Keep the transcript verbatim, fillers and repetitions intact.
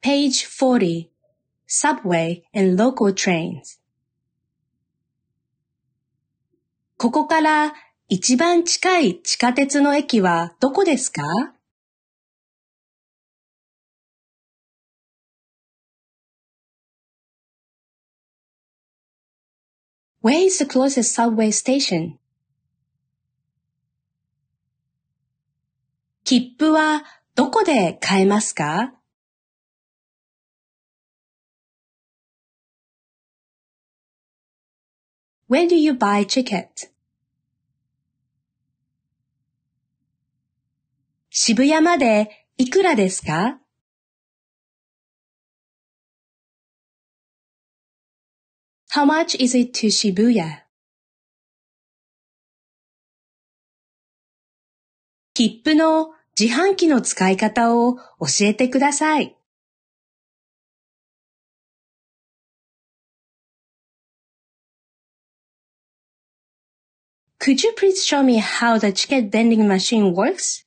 Page forty. Subway and local trains. ここから一番近い地下鉄の駅はどこですか？ Where is the closest subway station? 切符はどこで買えますか？ Where do you buy ticket? 渋谷までいくらですか？ How much is it to Shibuya? 切符の自販機の使い方を教えてください。Could you please show me how the ticket vending machine works?